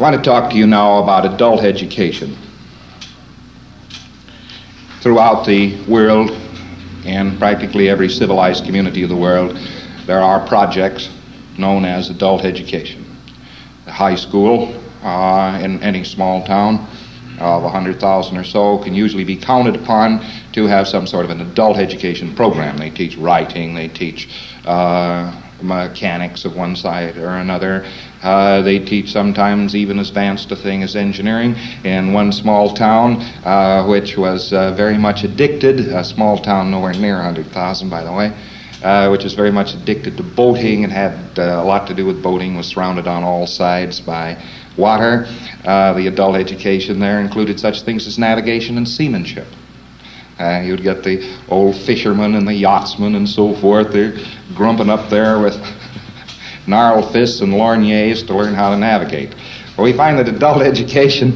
I want to talk to you now about adult education. Throughout the world, in practically every civilized community of the world, there are projects known as adult education. The high school in any small town of 100,000 or so can usually be counted upon to have some sort of an adult education program. They teach writing, they teach mechanics of one side or another. They teach sometimes even as advanced a thing as engineering. In one small town, which was very much addicted, a small town nowhere near 100,000, by the way, which was very much addicted to boating and had a lot to do with boating, was surrounded on all sides by water. The adult education there included such things as navigation and seamanship. You'd get the old fishermen and the yachtsmen and so forth. They're grumping up there with gnarled fists and lorgnettes to learn how to navigate. Well, we find that adult education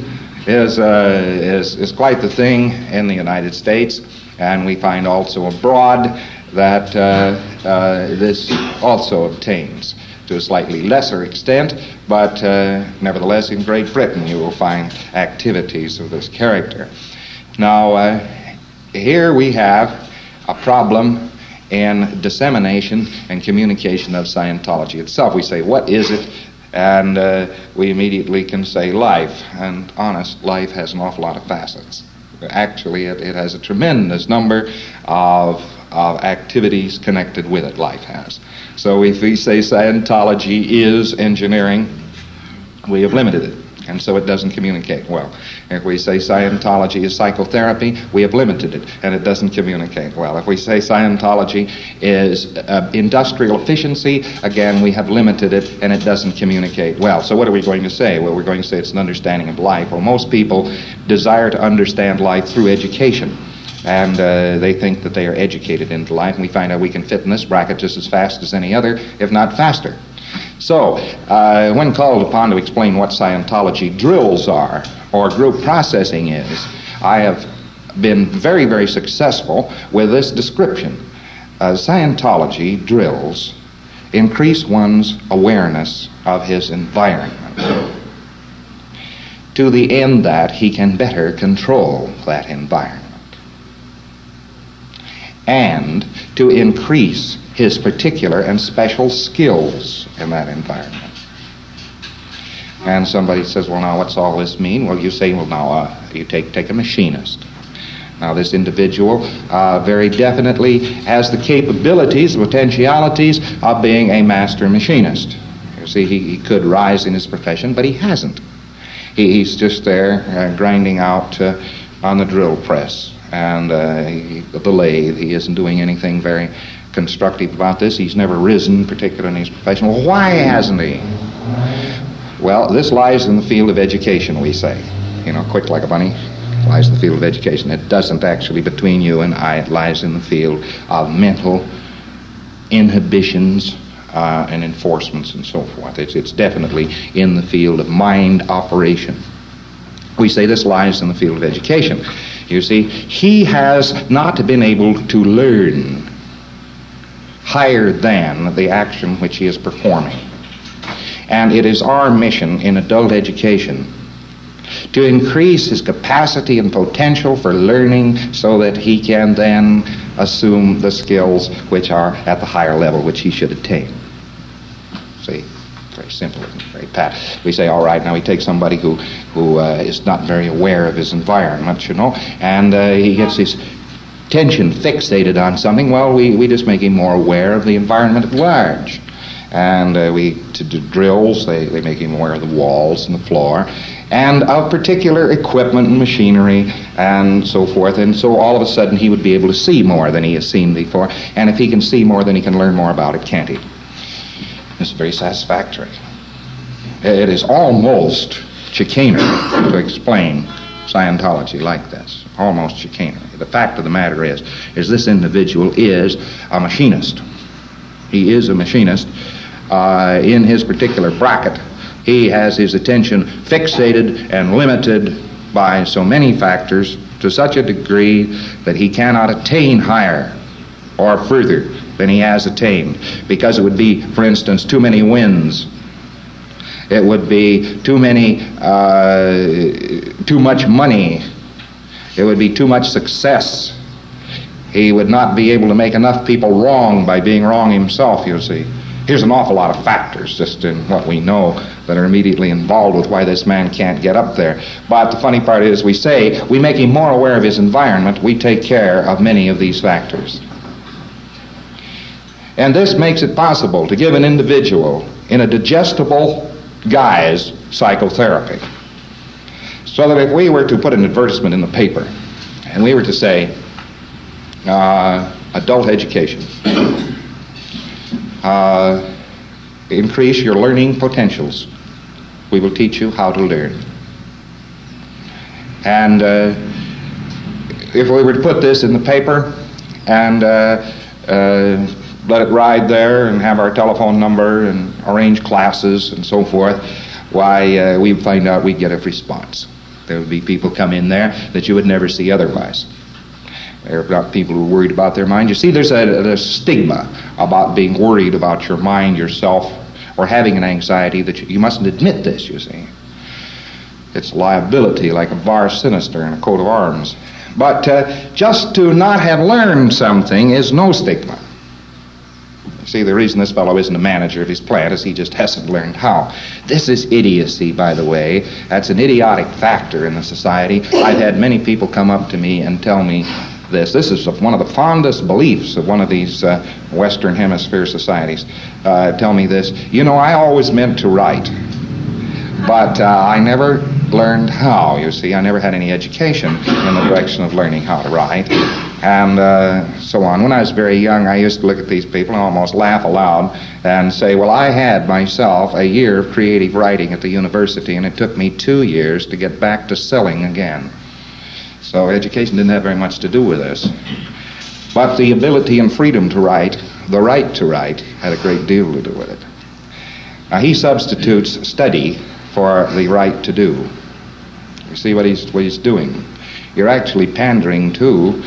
is quite the thing in the United States, and we find also abroad that this also obtains to a slightly lesser extent, but nevertheless in Great Britain you will find activities of this character. Now, here we have a problem in dissemination and communication of Scientology itself. We say, what is it? And we immediately can say life. And honest, life has an awful lot of facets. Actually, it has a tremendous number of activities connected with it, life has. So if we say Scientology is engineering, we have limited it, and so it doesn't communicate well. If we say Scientology is psychotherapy, we have limited it, and it doesn't communicate well. If we say Scientology is industrial efficiency, again, we have limited it, and it doesn't communicate well. So what are we going to say? Well, we're going to say it's an understanding of life. Well, most people desire to understand life through education. And they think that they are educated into life, and we find out we can fit in this bracket just as fast as any other, if not faster. So, when called upon to explain what Scientology drills are, or group processing is, I have been very, very successful with this description. Scientology drills increase one's awareness of his environment to the end that he can better control that environment, and to increase his particular and special skills in that environment. And somebody says, well, now, what's all this mean? Well, you say, well, now, you take a machinist. Now, this individual very definitely has the capabilities, the potentialities of being a master machinist. You see, he could rise in his profession, but he hasn't. He's just there grinding out on the drill press and the lathe. He isn't doing anything very constructive about this. He's never risen, particularly in his profession. Well, why hasn't he? Well, this lies in the field of education, we say. You know, quick like a bunny, lies in the field of education. It doesn't actually between you and I. It lies in the field of mental inhibitions and enforcements and so forth. It's definitely in the field of mind operation. We say this lies in the field of education. You see, he has not been able to learn higher than the action which he is performing. And it is our mission in adult education to increase his capacity and potential for learning so that he can then assume the skills which are at the higher level which he should attain. See? Very simple, very pat. We say, all right, now we take somebody who is not very aware of his environment, you know, and he gets his attention fixated on something. Well, we just make him more aware of the environment at large. And to do drills, they make him aware of the walls and the floor, and of particular equipment and machinery and so forth. And so all of a sudden he would be able to see more than he has seen before. And if he can see more, then he can learn more about it, can't he? It's very satisfactory. It is almost chicanery to explain Scientology like this. Almost chicanery. The fact of the matter is this individual is a machinist. He is a machinist. In his particular bracket, he has his attention fixated and limited by so many factors to such a degree that he cannot attain higher or further than he has attained, because it would be, for instance, too many winds It would be too much money. It would be too much success. He would not be able to make enough people wrong by being wrong himself, you see. Here's an awful lot of factors just in what we know that are immediately involved with why this man can't get up there. But the funny part is we make him more aware of his environment. We take care of many of these factors. And this makes it possible to give an individual in a digestible guise psychotherapy. So that if we were to put an advertisement in the paper and we were to say, adult education, increase your learning potentials, we will teach you how to learn. And if we were to put this in the paper and let it ride there and have our telephone number and arrange classes and so forth, why, we'd find out we'd get a response. There would be people come in there that you would never see otherwise. There are not people who are worried about their mind. You see, there's a stigma about being worried about your mind, yourself, or having an anxiety that you mustn't admit this, you see. It's liability, like a bar sinister in a coat of arms. But just to not have learned something is no stigma. See, the reason this fellow isn't a manager of his plant is he just hasn't learned how. This is idiocy, by the way. That's an idiotic factor in the society. I've had many people come up to me and tell me this. This is one of the fondest beliefs of one of these Western Hemisphere societies. Tell me this. You know, I always meant to write, but I never learned how, you see. I never had any education in the direction of learning how to write. And so on. When I was very young, I used to look at these people and almost laugh aloud and say, well, I had myself a year of creative writing at the university, and it took me 2 years to get back to selling again. So education didn't have very much to do with this. But the ability and freedom to write, the right to write, had a great deal to do with it. Now, he substitutes study for the right to do. You see what he's doing? You're actually pandering to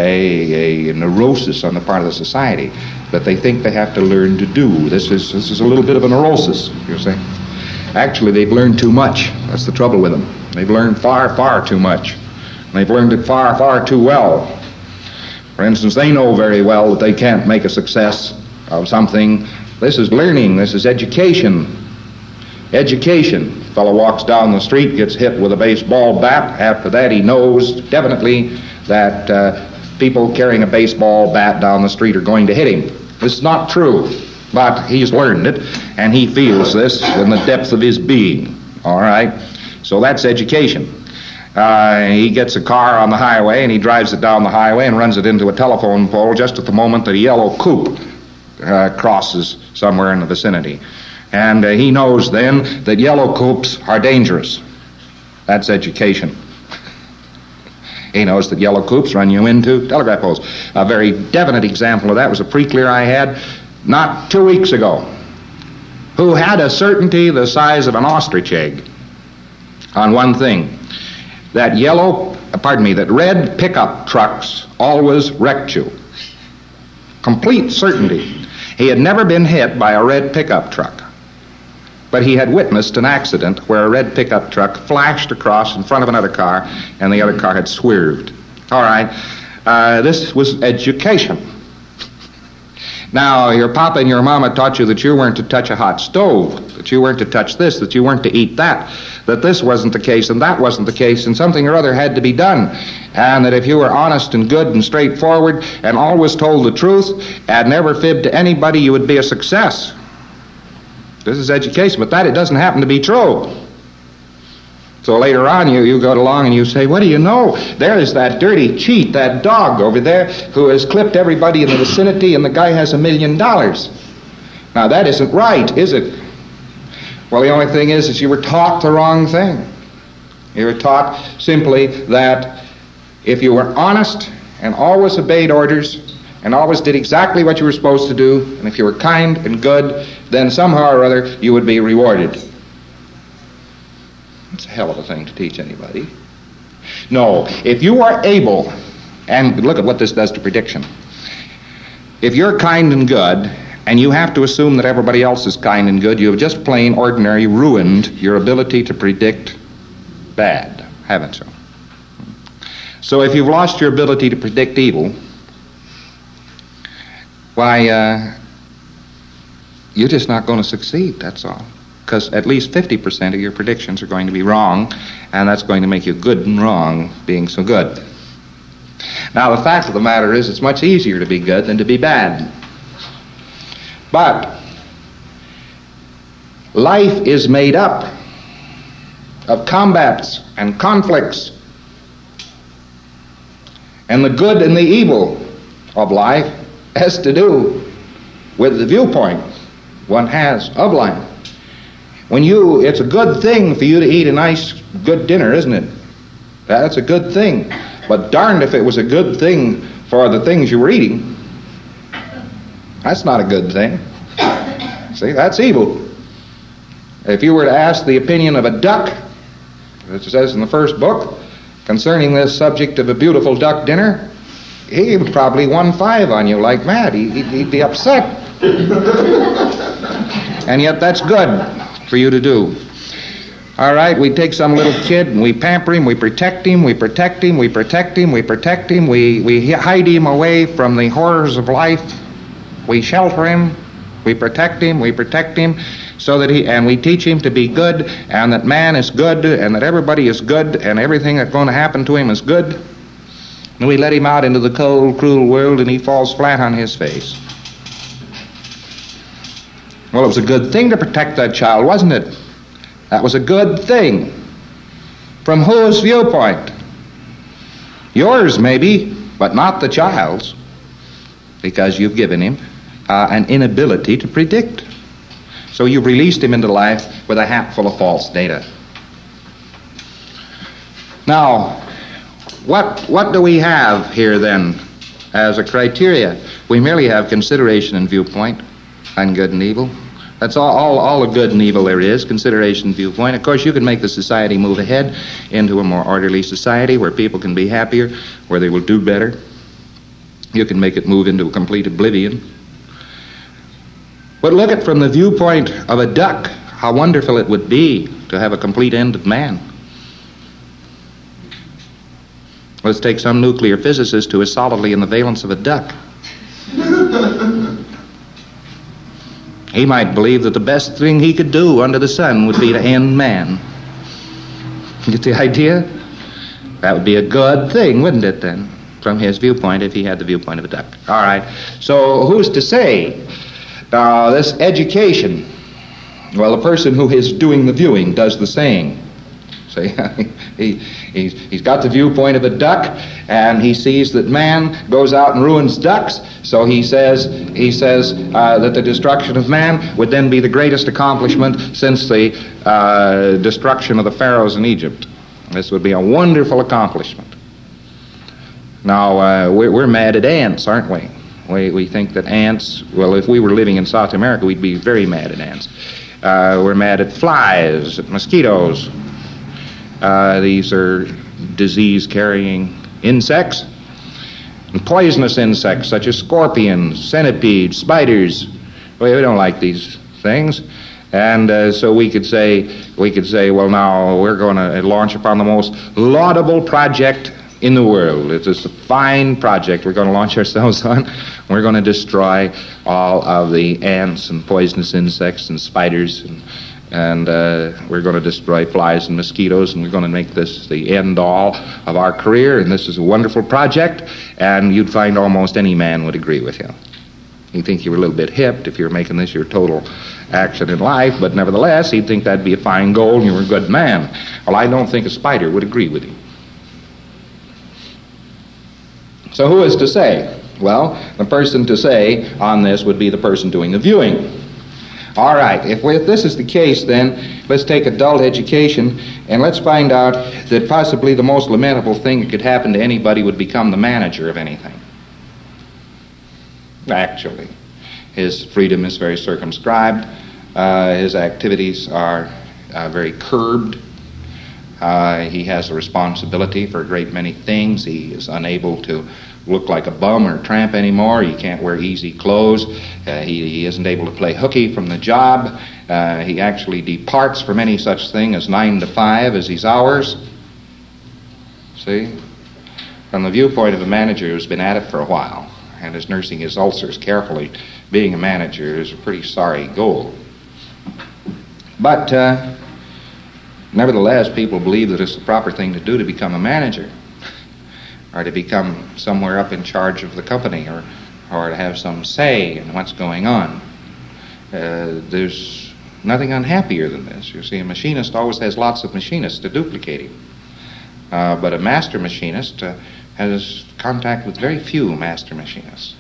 a neurosis on the part of the society that they think they have to learn to do. This is a little bit of a neurosis, you see. Actually, they've learned too much. That's the trouble with them. They've learned far, far too much. And they've learned it far, far too well. For instance, they know very well that they can't make a success of something. This is learning. This is education. Education. A fellow walks down the street, gets hit with a baseball bat. After that, he knows definitely that people carrying a baseball bat down the street are going to hit him. This is not true, but he's learned it, and he feels this in the depth of his being. All right? So that's education. He gets a car on the highway, and he drives it down the highway and runs it into a telephone pole just at the moment that a yellow coupe crosses somewhere in the vicinity. And he knows then that yellow coupes are dangerous. That's education. He knows that yellow coupes run you into telegraph poles. A very definite example of that was a pre-clear I had not 2 weeks ago, who had a certainty the size of an ostrich egg on one thing. That red pickup trucks always wrecked you. Complete certainty. He had never been hit by a red pickup truck, but he had witnessed an accident where a red pickup truck flashed across in front of another car, and the other car had swerved. All right, this was education. Now, your papa and your mama taught you that you weren't to touch a hot stove, that you weren't to touch this, that you weren't to eat that this wasn't the case and that wasn't the case, and something or other had to be done, and that if you were honest and good and straightforward and always told the truth and never fibbed to anybody, you would be a success. This is education, but that it doesn't happen to be true. So later on, you go along and you say, what do you know? There is that dirty cheat, that dog over there who has clipped everybody in the vicinity, and the guy has $1 million. Now, that isn't right, is it? Well, the only thing is you were taught the wrong thing. You were taught simply that if you were honest and always obeyed orders and always did exactly what you were supposed to do, and if you were kind and good, then somehow or other you would be rewarded. It's a hell of a thing to teach anybody. No, if you are able, and look at what this does to prediction. If you're kind and good, and you have to assume that everybody else is kind and good. You have just plain ordinary ruined your ability to predict bad, haven't you? So if you've lost your ability to predict evil, why, you're just not going to succeed, that's all. Because at least 50% of your predictions are going to be wrong, and that's going to make you good and wrong being so good. Now, the fact of the matter is it's much easier to be good than to be bad. But life is made up of combats and conflicts. And the good and the evil of life has to do with the viewpoint one has of life. It's a good thing for you to eat a nice, good dinner, isn't it? That's a good thing. But darned if it was a good thing for the things you were eating. That's not a good thing. See, that's evil. If you were to ask the opinion of a duck, as it says in the first book, concerning this subject of a beautiful duck dinner, he would probably 1-5 on you like mad. He'd be upset. And yet that's good for you to do. All right, we take some little kid and we pamper him, we protect him, we protect him, we protect him, we protect him, we hide him away from the horrors of life, we shelter him, we protect him so that and we teach him to be good, and that man is good, and that everybody is good, and everything that's going to happen to him is good. And we let him out into the cold, cruel world, and he falls flat on his face. Well, it was a good thing to protect that child, wasn't it? That was a good thing. From whose viewpoint? Yours, maybe, but not the child's, because you've given him an inability to predict. So you've released him into life with a hat full of false data. Now, what do we have here then as a criteria? We merely have consideration and viewpoint and good and evil. That's all the good and evil there is, consideration and viewpoint. Of course, you can make the society move ahead into a more orderly society where people can be happier, where they will do better. You can make it move into a complete oblivion. But look at from the viewpoint of a duck, how wonderful it would be to have a complete end of man. Let's take some nuclear physicist who is solidly in the valence of a duck. He might believe that the best thing he could do under the sun would be to end man. Get the idea? That would be a good thing, wouldn't it, then, from his viewpoint, if he had the viewpoint of a duck. All right. So who's to say this education? Well, the person who is doing the viewing does the saying. See, he's got the viewpoint of a duck, and he sees that man goes out and ruins ducks. So he says that the destruction of man would then be the greatest accomplishment since the destruction of the pharaohs in Egypt. This would be a wonderful accomplishment. Now, we're mad at ants, aren't we? We think that ants, well, if we were living in South America, we'd be very mad at ants. We're mad at flies, at mosquitoes. These are disease-carrying insects, and poisonous insects such as scorpions, centipedes, spiders. We don't like these things, and so we could say, well, now we're going to launch upon the most laudable project in the world. It's a fine project we're going to launch ourselves on. We're going to destroy all of the ants and poisonous insects and spiders, and we're going to destroy flies and mosquitoes, and we're going to make this the end all of our career, and this is a wonderful project, and you'd find almost any man would agree with you. He'd think you were a little bit hipped if you were making this your total action in life, but nevertheless, he'd think that'd be a fine goal and you were a good man. Well, I don't think a spider would agree with you. So who is to say? Well, the person to say on this would be the person doing the viewing. All right, if this is the case, then let's take adult education and let's find out that possibly the most lamentable thing that could happen to anybody would become the manager of anything. Actually, his freedom is very circumscribed. His activities are very curbed. He has a responsibility for a great many things. He is unable to look like a bum or a tramp anymore. He can't wear easy clothes. He isn't able to play hooky from the job. He actually departs from any such thing as 9 to 5 as his hours. See? From the viewpoint of a manager who's been at it for a while and is nursing his ulcers carefully, being a manager is a pretty sorry goal. But nevertheless, people believe that it's the proper thing to do to become a manager, or to become somewhere up in charge of the company, or to have some say in what's going on. There's nothing unhappier than this. You see, a machinist always has lots of machinists to duplicate him. But a master machinist has contact with very few master machinists.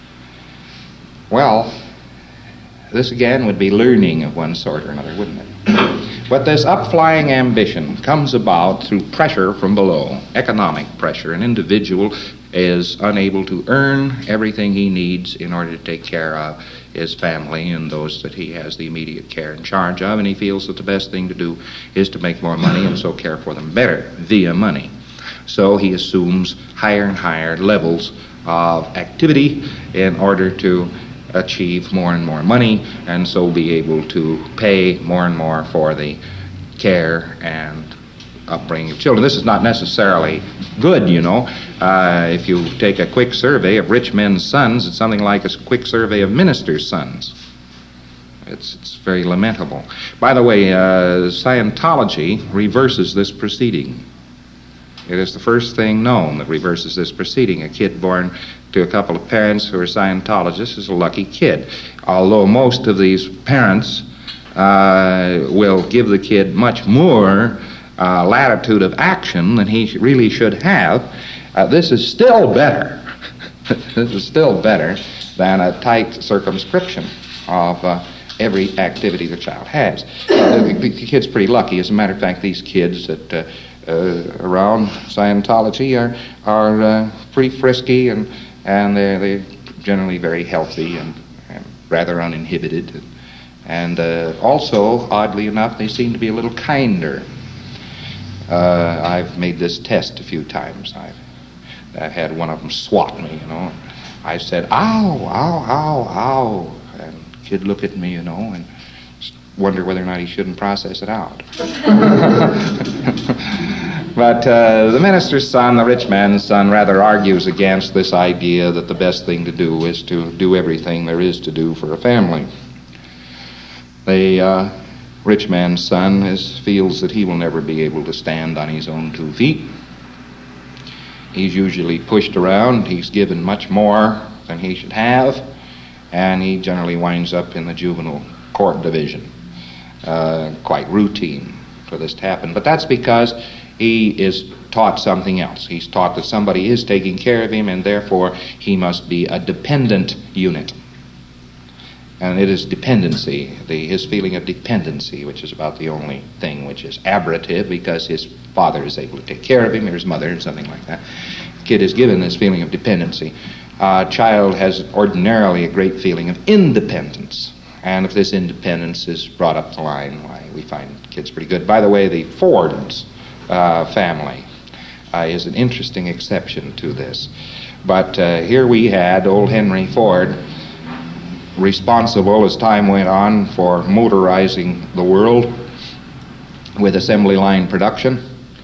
Well, this again would be learning of one sort or another, wouldn't it? But this upflying ambition comes about through pressure from below, economic pressure. An individual is unable to earn everything he needs in order to take care of his family and those that he has the immediate care and charge of, and he feels that the best thing to do is to make more money and so care for them better via money. So he assumes higher and higher levels of activity in order to achieve more and more money, and so be able to pay more and more for the care and upbringing of children. This is not necessarily good, you know. If you take a quick survey of rich men's sons, it's something like a quick survey of ministers' sons. It's very lamentable. By the way, Scientology reverses this proceeding. It is the first thing known that reverses this proceeding. A kid born to a couple of parents who are Scientologists is a lucky kid. Although most of these parents will give the kid much more latitude of action than he really should have, this is still better. This is still better than a tight circumscription of every activity the child has. The kid's pretty lucky. As a matter of fact, these kids that around Scientology are pretty frisky, and they're generally very healthy and rather uninhibited. And also, oddly enough, they seem to be a little kinder. I've made this test a few times. I've had one of them swat me, you know. I said, ow, ow, ow, ow. And the kid look at me, you know, and wonder whether or not he shouldn't process it out. But the minister's son, the rich man's son, rather argues against this idea that the best thing to do is to do everything there is to do for a family. The rich man's son feels that he will never be able to stand on his own 2 feet. He's usually pushed around. He's given much more than he should have, and he generally winds up in the juvenile court division. Quite routine for this to happen. But that's because he is taught something else. He's taught that somebody is taking care of him, and therefore he must be a dependent unit. And it is dependency, his feeling of dependency, which is about the only thing which is aberrative, because his father is able to take care of him, or his mother, or something like that. The kid is given this feeling of dependency. A child has ordinarily a great feeling of independence. And if this independence is brought up the line, why, we find kids pretty good. By the way, the Ford's family is an interesting exception to this. But here we had old Henry Ford, responsible as time went on for motorizing the world with assembly line production.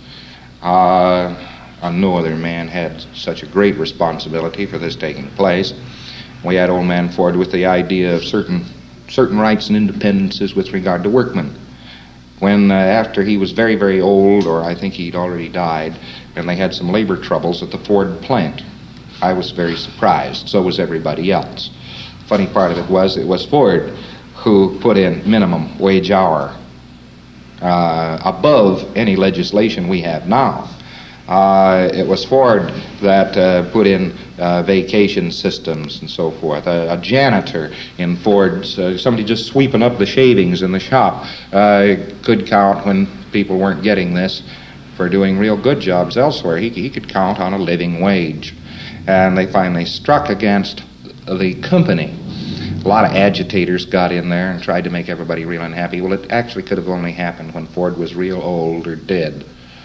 No other man had such a great responsibility for this taking place. We had old man Ford with the idea of certain rights and independences with regard to workmen. When after he was very, very old, or I think he'd already died, and they had some labor troubles at the Ford plant, I was very surprised. So was everybody else. Funny part of it was Ford who put in minimum wage hour above any legislation we have now. It was Ford that put in vacation systems and so forth. A janitor in Ford's, somebody just sweeping up the shavings in the shop, could count, when people weren't getting this for doing real good jobs elsewhere, he could count on a living wage. And they finally struck against the company. A lot of agitators got in there and tried to make everybody real unhappy. Well, it actually could have only happened when Ford was real old or dead.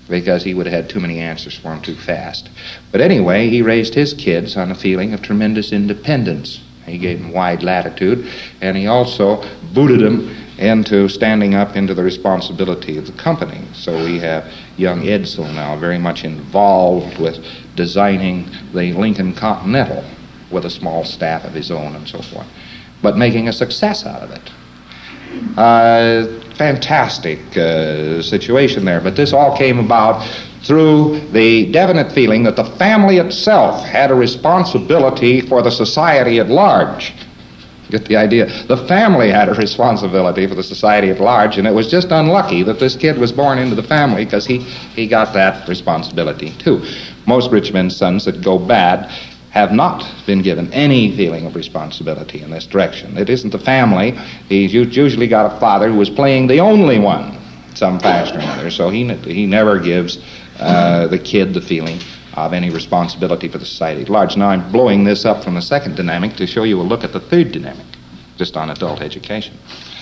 because he would have had too many answers for him too fast. But anyway, he raised his kids on a feeling of tremendous independence. He gave them wide latitude, and he also booted them into standing up into the responsibility of the company. So we have young Edsel now very much involved with designing the Lincoln Continental with a small staff of his own and so forth, but making a success out of it. Fantastic situation there, but this all came about through the definite feeling that the family itself had a responsibility for the society at large. Get the idea? The family had a responsibility for the society at large, and it was just unlucky that this kid was born into the family, because he got that responsibility too. Most rich men's sons that go bad have not been given any feeling of responsibility in this direction. It isn't the family. He's usually got a father who is playing the only one, some fashion or another, so he never gives the kid the feeling of any responsibility for the society at large. Now I'm blowing this up from the second dynamic to show you a look at the third dynamic, just on adult education.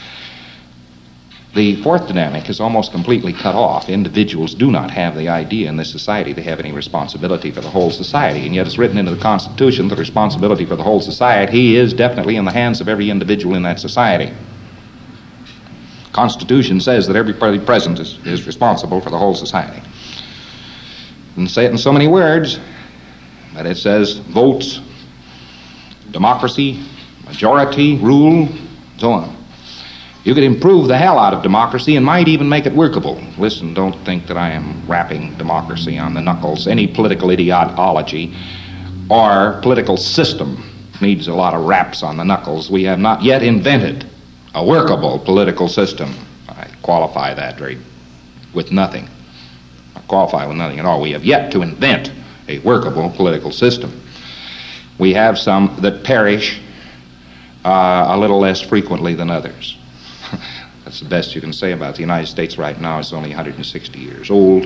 The fourth dynamic is almost completely cut off. Individuals do not have the idea in this society they have any responsibility for the whole society, and yet it's written into the Constitution that responsibility for the whole society is definitely in the hands of every individual in that society. The Constitution says that everybody present is responsible for the whole society. It doesn't say it in so many words, but it says votes, democracy, majority, rule, so on. You could improve the hell out of democracy and might even make it workable. Listen, don't think that I am rapping democracy on the knuckles. Any political ideology or political system needs a lot of raps on the knuckles. We have not yet invented a workable political system. I qualify that with nothing. I qualify with nothing at all. We have yet to invent a workable political system. We have some that perish a little less frequently than others. That's the best you can say about it. The United States right now is only 160 years old.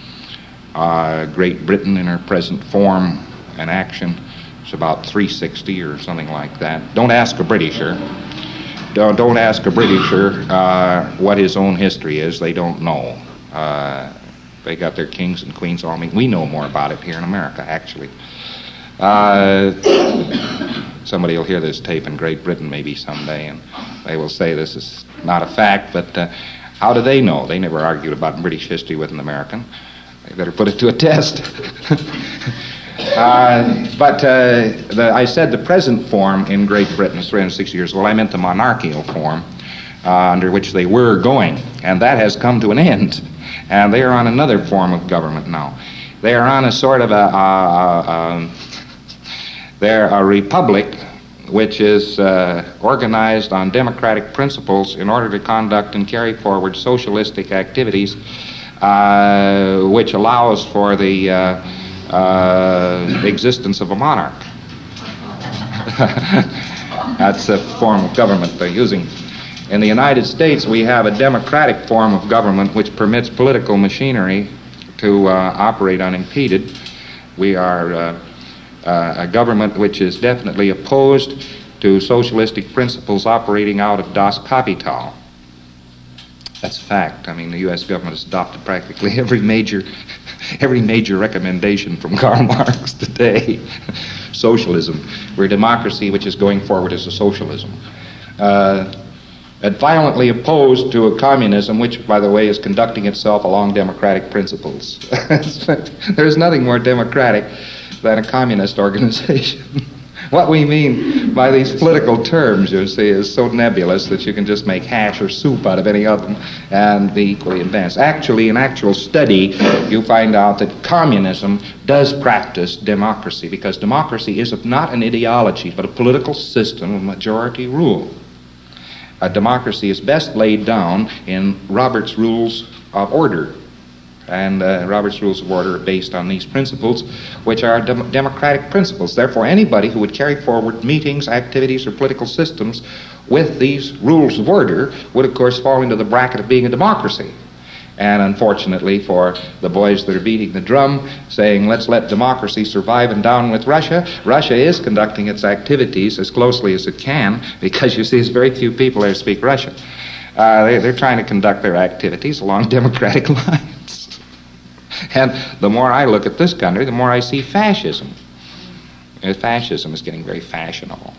Great Britain in her present form and action is about 360 or something like that. Don't ask a Britisher. Don't ask a Britisher what his own history is. They don't know. They got their kings and queens all. I mean, we know more about it here in America, actually. Somebody will hear this tape in Great Britain maybe someday, and they will say this is not a fact, but how do they know? They never argued about British history with an American. They better put it to a test. I said the present form in Great Britain is 360 years old. I meant the monarchical form under which they were going, and that has come to an end, and they are on another form of government now. They are on a sort of they're a republic which is organized on democratic principles in order to conduct and carry forward socialistic activities, which allows for the existence of a monarch. That's a form of government they're using. In the United States, we have a democratic form of government which permits political machinery to operate unimpeded. We are a government which is definitely opposed to socialistic principles operating out of Das Kapital. That's a fact. I mean, the U.S. government has adopted practically every major recommendation from Karl Marx today. Socialism. We're a democracy which is going forward as a socialism. And violently opposed to a communism which, by the way, is conducting itself along democratic principles. There's nothing more democratic than a communist organization. What we mean by these political terms, you see, is so nebulous that you can just make hash or soup out of any of them and be equally advanced. Actually, in actual study, you find out that communism does practice democracy, because democracy is not an ideology, but a political system of majority rule. A democracy is best laid down in Robert's Rules of Order. And Robert's Rules of Order are based on these principles, which are democratic principles. Therefore, anybody who would carry forward meetings, activities, or political systems with these rules of order would, of course, fall into the bracket of being a democracy. And unfortunately for the boys that are beating the drum, saying, let's let democracy survive and down with Russia, Russia is conducting its activities as closely as it can, because, you see, there's very few people there who speak Russian. They're trying to conduct their activities along democratic lines. And the more I look at this country, the more I see fascism. And fascism is getting very fashionable.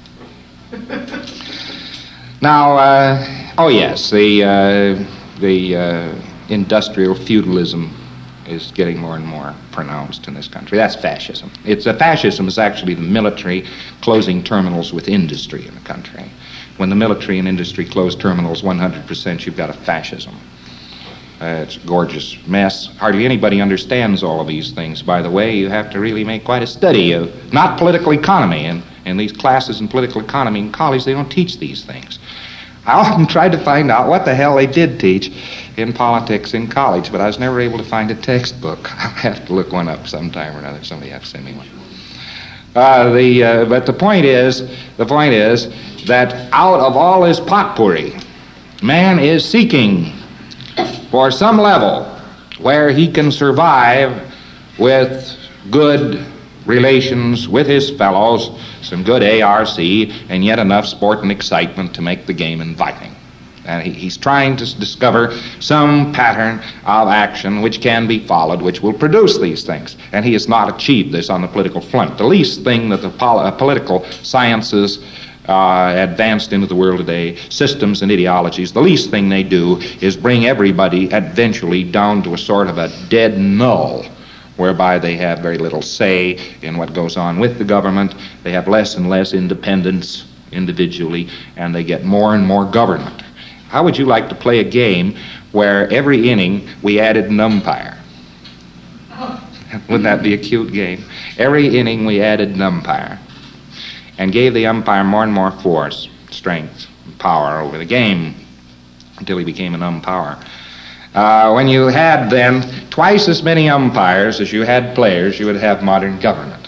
Now, oh yes, the industrial feudalism is getting more and more pronounced in this country. That's fascism. Fascism is actually the military closing terminals with industry in the country. When the military and industry close terminals 100%, you've got a fascism. It's a gorgeous mess. Hardly anybody understands all of these things. By the way, you have to really make quite a study of, not political economy, and these classes in political economy in college, they don't teach these things. I often tried to find out what the hell they did teach in politics in college, but I was never able to find a textbook. I'll have to look one up sometime or another. Somebody has to send me one. But the point is that out of all this potpourri, man is seeking for some level where he can survive with good relations with his fellows, some good ARC, and yet enough sport and excitement to make the game inviting. And he's trying to discover some pattern of action which can be followed, which will produce these things. And he has not achieved this on the political front. The least thing that the political sciences advanced into the world today, systems and ideologies, the least thing they do is bring everybody eventually down to a sort of a dead null, whereby they have very little say in what goes on with the government. They have less and less independence individually, and they get more and more government. How would you like to play a game where every inning we added an umpire? Wouldn't that be a cute game? Every inning we added an umpire and gave the umpire more and more force, strength, and power over the game until he became an umpire. When you had then twice as many umpires as you had players, you would have modern government.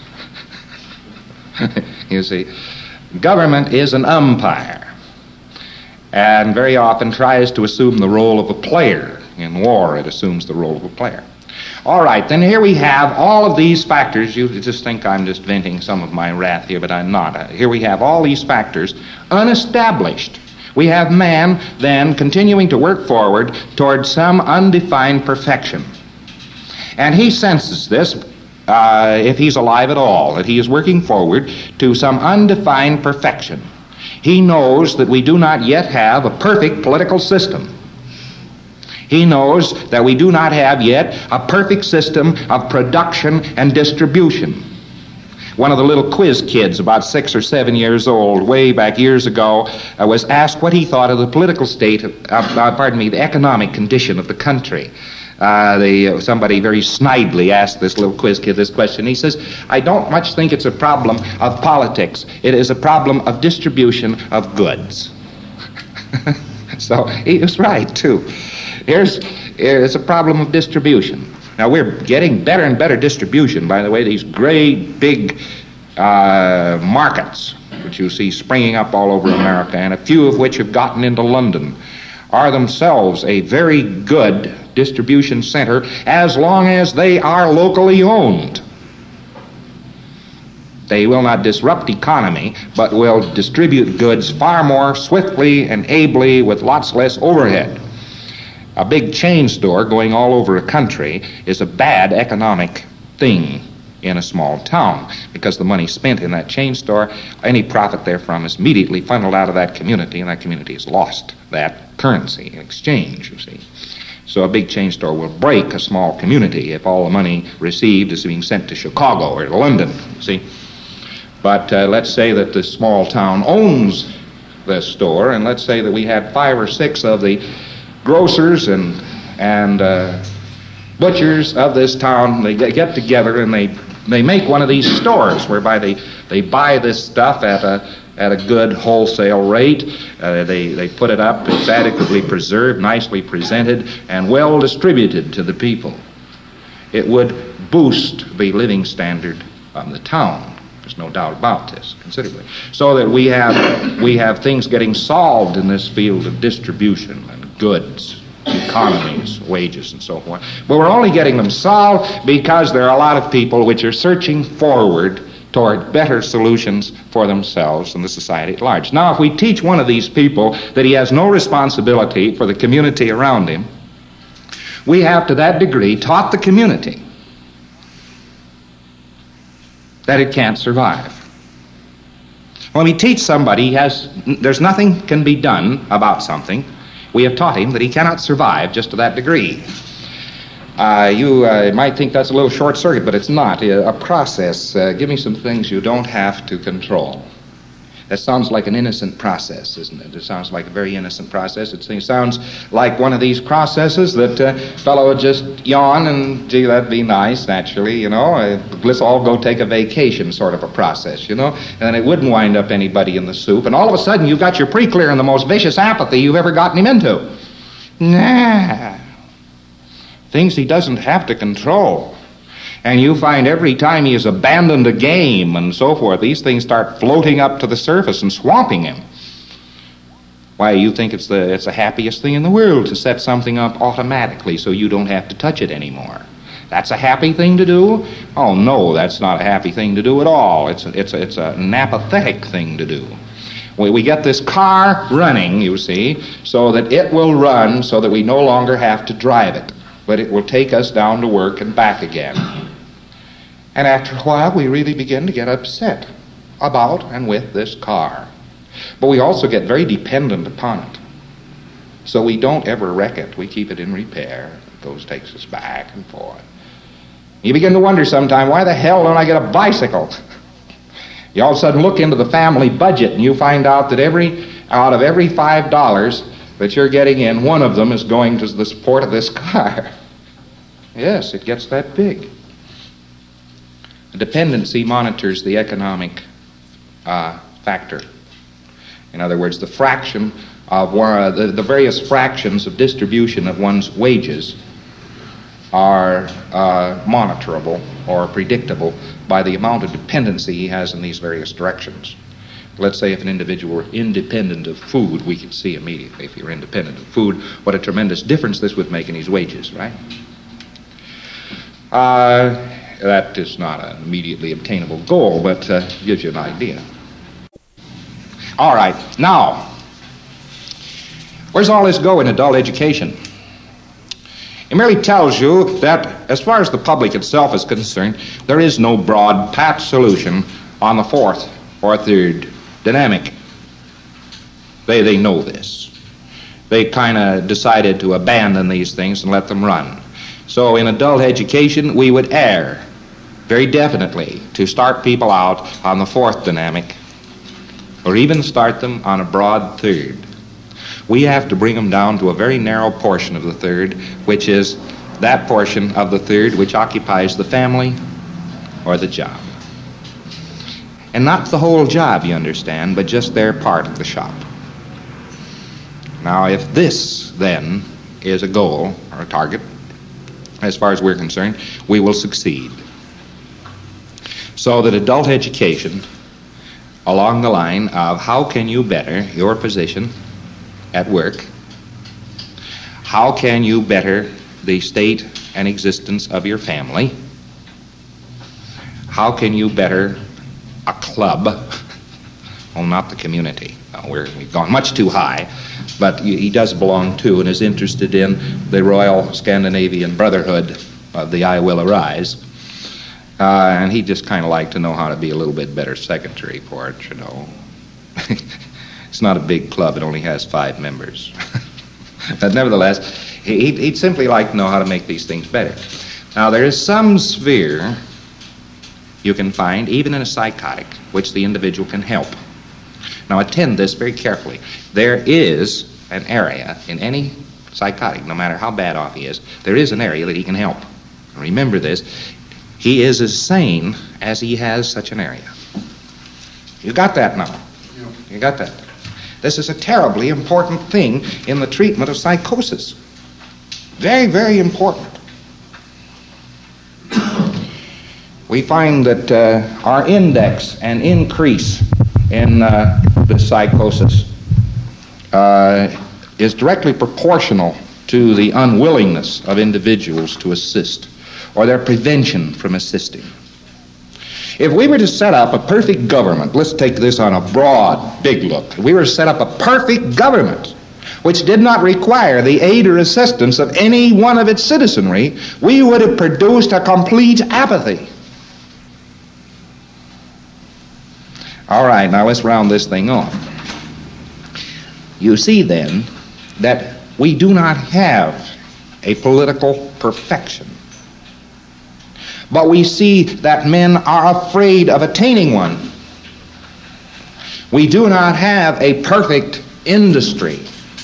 You see, government is an umpire, and very often tries to assume the role of a player. In war, it assumes the role of a player. All right, then here we have all of these factors. You just think I'm just venting some of my wrath here, but I'm not. Here we have all these factors unestablished. We have man then continuing to work forward toward some undefined perfection. And he senses this, if he's alive at all, that he is working forward to some undefined perfection. He knows that we do not yet have a perfect political system. He knows that we do not have yet a perfect system of production and distribution. One of the little quiz kids, about 6 or 7 years old, way back years ago, was asked what he thought of the political state, the economic condition of the country. Somebody very snidely asked this little quiz kid this question. He says, I don't much think it's a problem of politics. It is a problem of distribution of goods. So he was right, too. It's a problem of distribution. Now, we're getting better and better distribution, by the way. These great big markets, which you see springing up all over America, and a few of which have gotten into London, are themselves a very good distribution center as long as they are locally owned. They will not disrupt economy, but will distribute goods far more swiftly and ably with lots less overhead. A big chain store going all over a country is a bad economic thing in a small town, because the money spent in that chain store, any profit therefrom is immediately funneled out of that community, and that community has lost that currency in exchange, you see. So a big chain store will break a small community if all the money received is being sent to Chicago or to London, you see. But let's say that the small town owns this store, and let's say that we had 5 or 6 of the grocers and butchers of this town. They get together and they make one of these stores whereby they buy this stuff at a good wholesale rate. They put it up. It's adequately preserved, nicely presented, and well distributed to the people. It would boost the living standard of the town. There's no doubt about this, considerably. So that we have things getting solved in this field of distribution and goods, economies, wages, and so forth. But we're only getting them solved because there are a lot of people which are searching forward toward better solutions for themselves and the society at large. Now, if we teach one of these people that he has no responsibility for the community around him, we have to that degree taught the community that it can't survive. When we teach somebody there's nothing can be done about something, we have taught him that he cannot survive just to that degree. You might think that's a little short circuit, but it's not. A process. Give me some things you don't have to control. That sounds like an innocent process, isn't it? It sounds like a very innocent process. It sounds like one of these processes that fellow would just yawn and, gee, that'd be nice, naturally, you know. Let's all go take a vacation sort of a process, you know. And it wouldn't wind up anybody in the soup. And all of a sudden, you've got your pre-clear in the most vicious apathy you've ever gotten him into. Nah. Things he doesn't have to control. And you find every time he has abandoned a game and so forth, these things start floating up to the surface and swamping him. Why, you think it's the happiest thing in the world to set something up automatically so you don't have to touch it anymore. That's a happy thing to do? Oh, no, that's not a happy thing to do at all. It's an apathetic thing to do. We get this car running, you see, so that it will run so that we no longer have to drive it. But it will take us down to work and back again. And after a while, we really begin to get upset about and with this car. But we also get very dependent upon it. So we don't ever wreck it. We keep it in repair. It takes us back and forth. You begin to wonder sometime, why the hell don't I get a bicycle? You all of a sudden look into the family budget and you find out that out of every $5 that you're getting in, one of them is going to the support of this car. Yes, it gets that big. A dependency monitors the economic factor. In other words, the fraction of the various fractions of distribution of one's wages are monitorable or predictable by the amount of dependency he has in these various directions. Let's say if an individual were independent of food, we could see immediately, if he were independent of food, what a tremendous difference this would make in his wages, right? That is not an immediately obtainable goal, but gives you an idea. All right, now, where's all this go in adult education? It merely tells you that, as far as the public itself is concerned, there is no broad, pat solution on the fourth or third dynamic. They know this. They kind of decided to abandon these things and let them run. So in adult education, we would err very definitely to start people out on the fourth dynamic, or even start them on a broad third. We have to bring them down to a very narrow portion of the third, which is that portion of the third which occupies the family or the job. And not the whole job, you understand, but just their part of the shop. Now, if this, then, is a goal or a target, as far as we're concerned, we will succeed. So that adult education, along the line of how can you better your position at work, how can you better the state and existence of your family, how can you better a club, well, not the community. No, we've gone much too high, but he does belong to and is interested in the Royal Scandinavian Brotherhood of the I Will Arise. And he'd just kind of like to know how to be a little bit better secretary for it, you know. It's not a big club. It only has 5 members. But nevertheless, he'd simply like to know how to make these things better. Now, there is some sphere you can find, even in a psychotic, which the individual can help. Now, attend this very carefully. There is an area in any psychotic, no matter how bad off he is, there is an area that he can help. Remember this. He is as sane as he has such an area. You got that now? You got that? This is a terribly important thing in the treatment of psychosis. Very, very important. We find that our index and increase in the psychosis is directly proportional to the unwillingness of individuals to assist, or their prevention from assisting. If we were to set up a perfect government, let's take this on a broad, big look. If we were to set up a perfect government which did not require the aid or assistance of any one of its citizenry, we would have produced a complete apathy. All right, now let's round this thing off. You see then that we do not have a political perfection, but we see that men are afraid of attaining one. We do not have a perfect industry,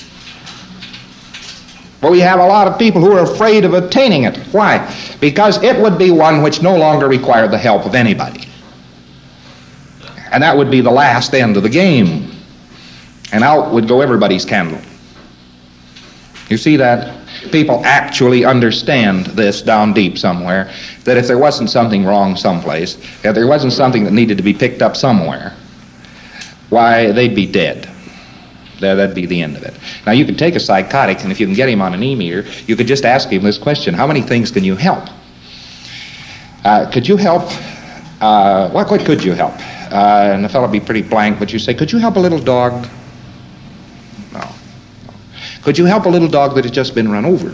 but we have a lot of people who are afraid of attaining it. Why? Because it would be one which no longer required the help of anybody. And that would be the last end of the game. And out would go everybody's candle. You see that? People actually understand this down deep somewhere, that if there wasn't something wrong someplace, if there wasn't something that needed to be picked up somewhere, why, they'd be dead. That'd be the end of it. Now, you could take a psychotic, and if you can get him on an e-meter, you could just ask him this question: how many things can you help? Could you help? What could you help? And the fellow would be pretty blank, but you say, could you help a little dog? No. Could you help a little dog that has just been run over?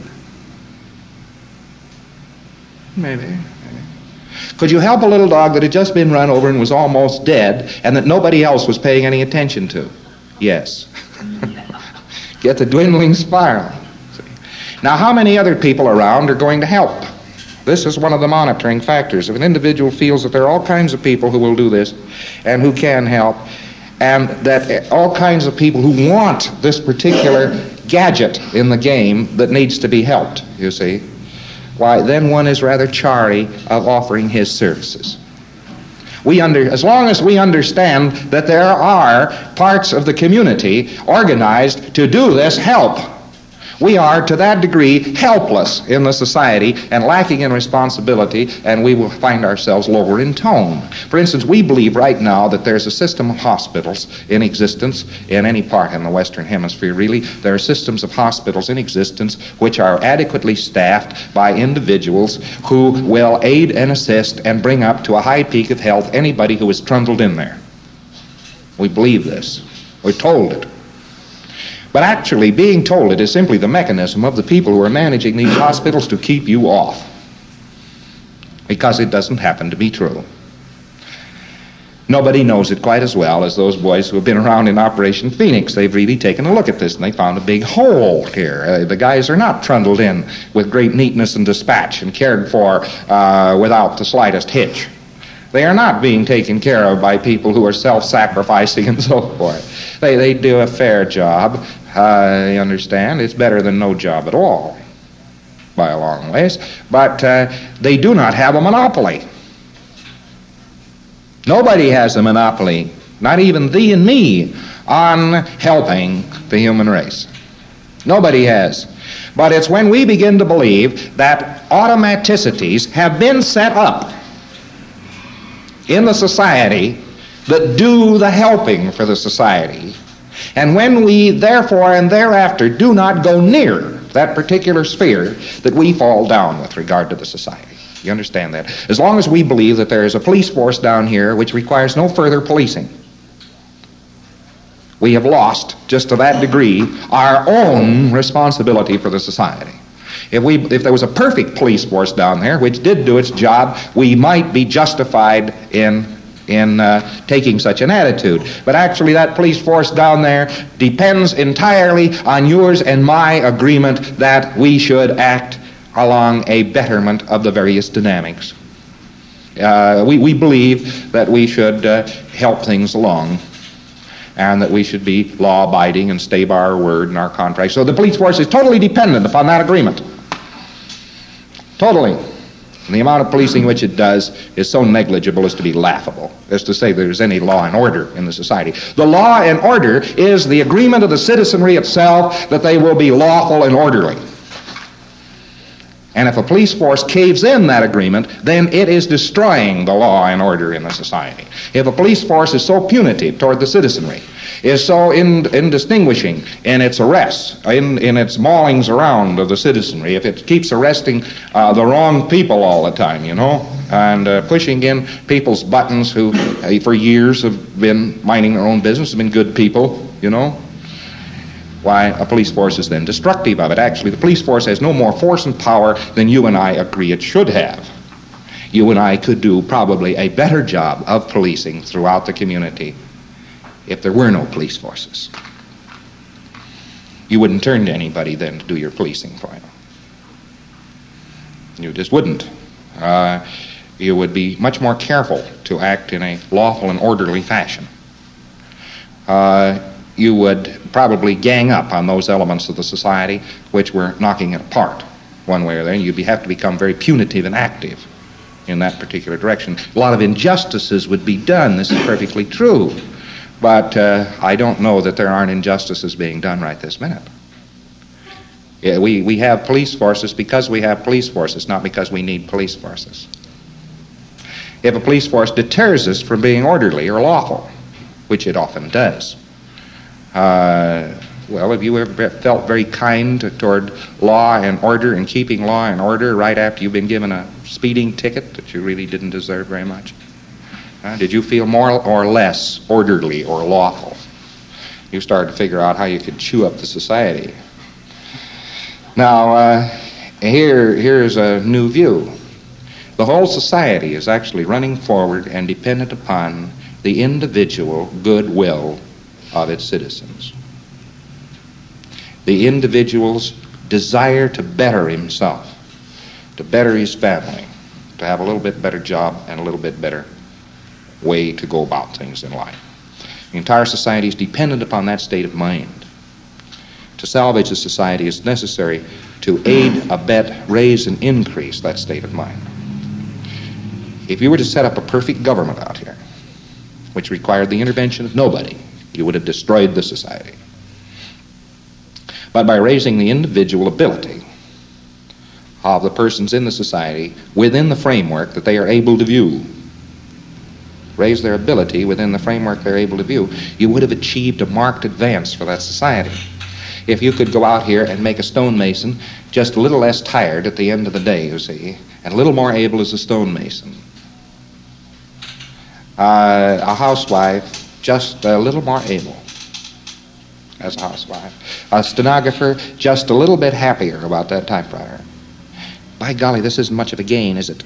Maybe. Could you help a little dog that had just been run over and was almost dead and that nobody else was paying any attention to? Yes. Get the dwindling spiral. Now, how many other people around are going to help? This is one of the monitoring factors. If an individual feels that there are all kinds of people who will do this and who can help, and that all kinds of people who want this particular gadget in the game that needs to be helped, you see, why, then one is rather chary of offering his services. As long as we understand that there are parts of the community organized to do this help, we are to that degree helpless in the society and lacking in responsibility, and we will find ourselves lower in tone. For instance, we believe right now that there's a system of hospitals in existence in any part in the Western Hemisphere, really. There are systems of hospitals in existence which are adequately staffed by individuals who will aid and assist and bring up to a high peak of health anybody who is trundled in there. We believe this. We're told it. But actually, being told it is simply the mechanism of the people who are managing these hospitals to keep you off, because it doesn't happen to be true. Nobody knows it quite as well as those boys who have been around in Operation Phoenix. They've really taken a look at this, and they found a big hole here. The guys are not trundled in with great neatness and dispatch and cared for without the slightest hitch. They are not being taken care of by people who are self-sacrificing and so forth. They do a fair job. I understand. It's better than no job at all, by a long ways. But they do not have a monopoly. Nobody has a monopoly, not even thee and me, on helping the human race. Nobody has. But it's when we begin to believe that automaticities have been set up in the society that do the helping for the society, and when we therefore and thereafter do not go near that particular sphere, that we fall down with regard to the society. You understand that? As long as we believe that there is a police force down here which requires no further policing, we have lost, just to that degree, our own responsibility for the society. If there was a perfect police force down there which did do its job, we might be justified in taking such an attitude. But actually that police force down there depends entirely on yours and my agreement that we should act along a betterment of the various dynamics. We believe that we should help things along, and that we should be law-abiding and stay by our word and our contract. So the police force is totally dependent upon that agreement. Totally. And the amount of policing which it does is so negligible as to be laughable, as to say there's any law and order in the society. The law and order is the agreement of the citizenry itself that they will be lawful and orderly. And if a police force caves in that agreement, then it is destroying the law and order in the society. If a police force is so punitive toward the citizenry, is so indistinguishing in its arrests, in its maulings around of the citizenry, if it keeps arresting the wrong people all the time, and pushing in people's buttons who for years have been minding their own business, have been good people, why, a police force is then destructive of it. Actually, the police force has no more force and power than you and I agree it should have. you and I could do probably a better job of policing throughout the community if there were no police forces. You wouldn't turn to anybody then to do your policing for you. You just wouldn't. You would be much more careful to act in a lawful and orderly fashion. You would probably gang up on those elements of the society which were knocking it apart one way or the other. You'd have to become very punitive and active in that particular direction. A lot of injustices would be done. This is perfectly true. But I don't know that there aren't injustices being done right this minute. Yeah, we have police forces because we have police forces, not because we need police forces. If a police force deters us from being orderly or lawful, which it often does, well, have you ever felt very kind toward law and order and keeping law and order right after you've been given a speeding ticket that you really didn't deserve very much? Did you feel more or less orderly or lawful? You started to figure out how you could chew up the society. Now, here's a new view. The whole society is actually running forward and dependent upon the individual goodwill of its citizens. The individual's desire to better himself, to better his family, to have a little bit better job and a little bit better way to go about things in life. The entire society is dependent upon that state of mind. To salvage the society, it's necessary to aid, abet, raise, and increase that state of mind. If you were to set up a perfect government out here, which required the intervention of nobody, you would have destroyed the society. But by raising the individual ability of the persons in the society within the framework that they are able to view, raise their ability within the framework they're able to view, you would have achieved a marked advance for that society. If you could go out here and make a stonemason just a little less tired at the end of the day, you see, and a little more able as a stonemason. A housewife just a little more able as a housewife. A stenographer just a little bit happier about that typewriter. By golly, this isn't much of a gain, is it?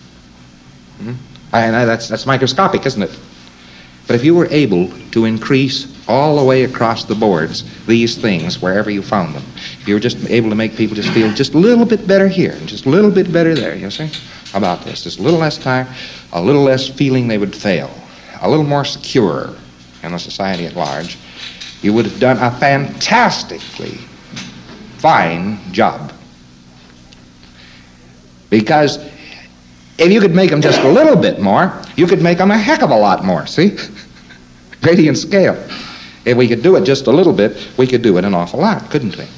That's microscopic, isn't it? But if you were able to increase all the way across the boards these things wherever you found them, if you were just able to make people just feel just a little bit better here and just a little bit better there, you see? How about this? Just a little less time, a little less feeling they would fail, a little more secure in the society at large, you would have done a fantastically fine job. Because if you could make them just a little bit more, you could make them a heck of a lot more, see? Gradient scale. If we could do it just a little bit, we could do it an awful lot, couldn't we?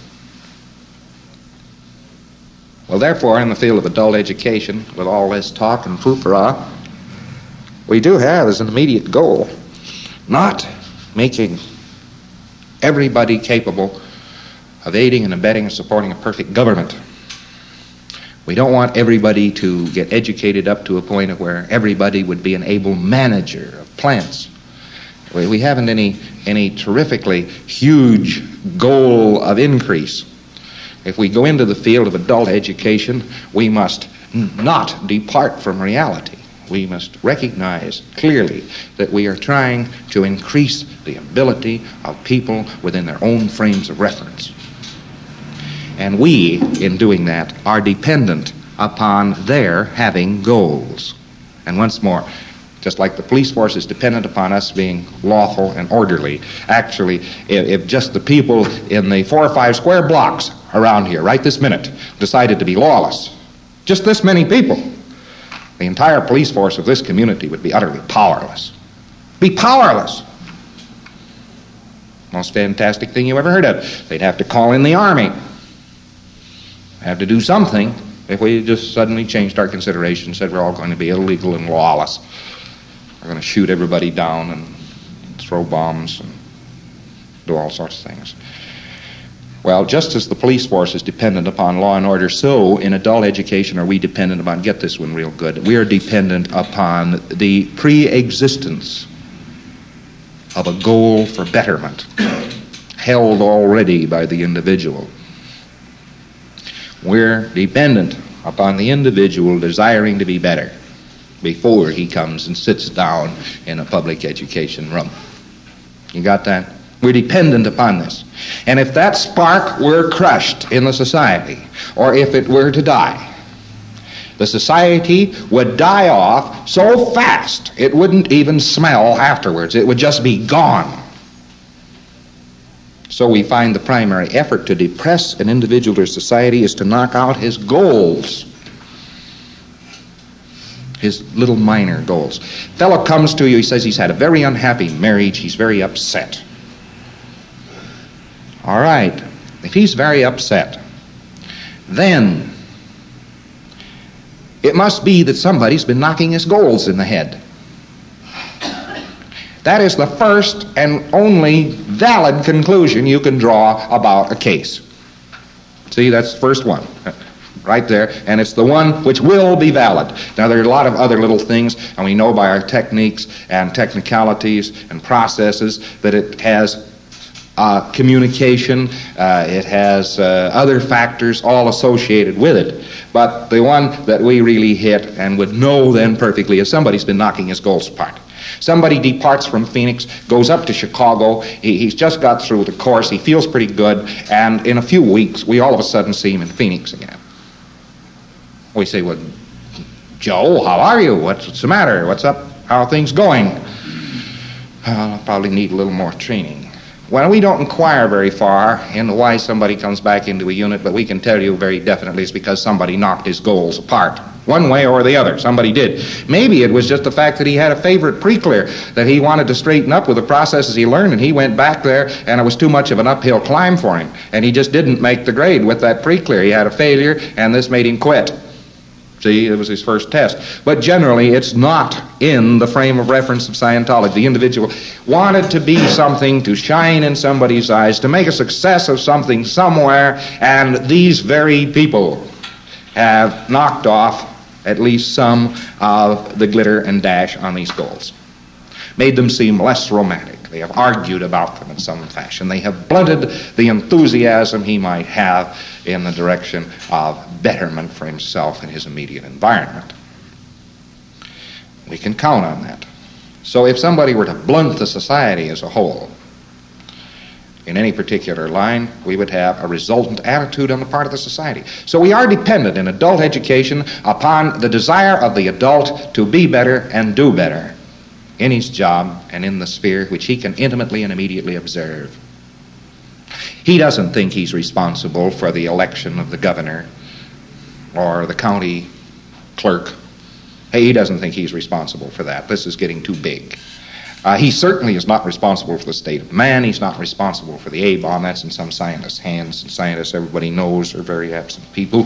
Well, therefore, in the field of adult education, with all this talk and foofara, we do have as an immediate goal not making everybody capable of aiding and abetting and supporting a perfect government. We don't want everybody to get educated up to a point of where everybody would be an able manager of plants. We haven't any terrifically huge goal of increase. If we go into the field of adult education, we must not depart from reality. We must recognize clearly that we are trying to increase the ability of people within their own frames of reference. And we, in doing that, are dependent upon their having goals. And once more, just like the police force is dependent upon us being lawful and orderly, actually, if just the people in the 4 or 5 square blocks around here, right this minute, decided to be lawless, just this many people, the entire police force of this community would be utterly powerless. Be powerless. Most fantastic thing you ever heard of. They'd have to call in the army. Have to do something if we just suddenly changed our consideration and said we're all going to be illegal and lawless. We're going to shoot everybody down and throw bombs and do all sorts of things. Well, just as the police force is dependent upon law and order, so in adult education are we dependent upon, get this one real good, we are dependent upon the pre-existence of a goal for betterment held already by the individual. We're dependent upon the individual desiring to be better. before he comes and sits down in a public education room. You got that? We're dependent upon this. And if that spark were crushed in the society, or if it were to die, the society would die off so fast it wouldn't even smell afterwards. It would just be gone. So we find the primary effort to depress an individual or society is to knock out his goals, his little minor goals. Fellow comes to you, he says he's had a very unhappy marriage, he's very upset. All right, if he's very upset, then it must be that somebody's been knocking his goals in the head. That is the first and only valid conclusion you can draw about a case. See, that's the first one, right there, and it's the one which will be valid. Now, there are a lot of other little things, and we know by our techniques and technicalities and processes that it has communication, it has other factors all associated with it. But the one that we really hit and would know then perfectly is somebody's been knocking his goals apart. Somebody departs from Phoenix, goes up to Chicago, he's just got through the course, he feels pretty good, and in a few weeks we all of a sudden see him in Phoenix again. We say, well, Joe, how are you? What's the matter? What's up? How are things going? I'll probably need a little more training. Well, we don't inquire very far into why somebody comes back into a unit, but we can tell you very definitely it's because somebody knocked his goals apart. One way or the other, somebody did. Maybe it was just the fact that he had a favorite pre-clear that he wanted to straighten up with the processes he learned, and he went back there and it was too much of an uphill climb for him, and he just didn't make the grade with that pre-clear. He had a failure, and this made him quit. See, it was his first test. But generally, it's not in the frame of reference of Scientology. The individual wanted to be something, to shine in somebody's eyes, to make a success of something somewhere, and these very people have knocked off at least some of the glitter and dash on these goals. Made them seem less romantic. They have argued about them in some fashion. They have blunted the enthusiasm he might have in the direction of betterment for himself and his immediate environment. We can count on that. So if somebody were to blunt the society as a whole in any particular line, we would have a resultant attitude on the part of the society. So we are dependent in adult education upon the desire of the adult to be better and do better in his job and in the sphere which he can intimately and immediately observe. He doesn't think he's responsible for the election of the governor or the county clerk. He doesn't think he's responsible for that. This is getting too big. He certainly is not responsible for the state of man. He's not responsible for the A-bomb. That's in some scientists' hands. And scientists, everybody knows, are very absent people.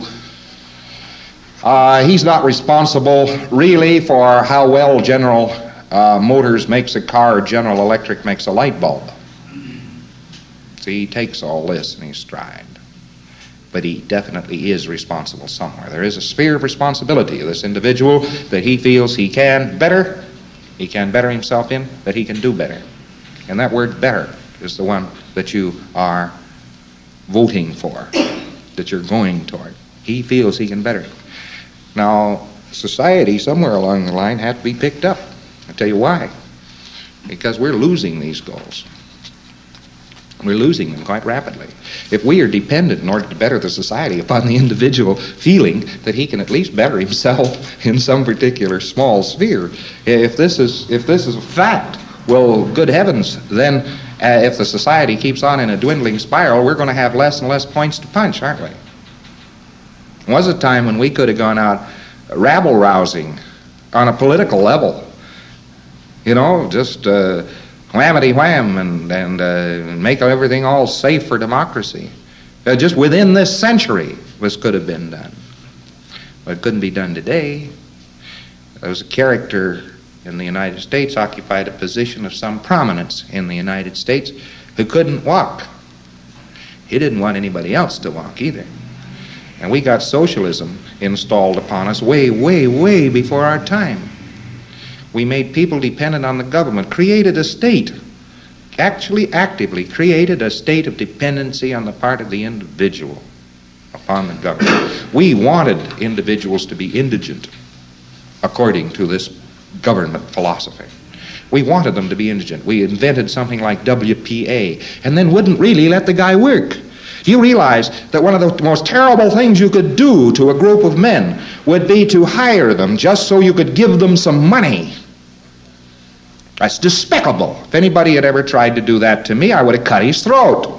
He's not responsible really for how well General Motors makes a car or General Electric makes a light bulb. See, he takes all this in his stride. But he definitely is responsible somewhere. There is a sphere of responsibility of this individual that he feels he can better himself in, that he can do better. And that word better is the one that you are voting for, that you're going toward. He feels he can better. Now, society somewhere along the line had to be picked up. I'll tell you why. Because we're losing these goals. We're losing them quite rapidly. If we are dependent in order to better the society upon the individual feeling that he can at least better himself in some particular small sphere, if this is a fact, well, good heavens, then if the society keeps on in a dwindling spiral, we're going to have less and less points to punch, aren't we? There was a time when we could have gone out rabble-rousing on a political level. You know, just whamity-wham and make everything all safe for democracy. Just within this century, this could have been done. But it couldn't be done today. There was a character in the United States occupied a position of some prominence in the United States who couldn't walk. He didn't want anybody else to walk either. And we got socialism installed upon us way, way, way before our time. We made people dependent on the government, created a state, actually actively created a state of dependency on the part of the individual upon the government. We wanted individuals to be indigent. according to this government philosophy. We wanted them to be indigent. We invented something like WPA, and then wouldn't really let the guy work. Do you realize that one of the most terrible things you could do to a group of men would be to hire them just so you could give them some money? That's despicable. If anybody had ever tried to do that to me, I would have cut his throat.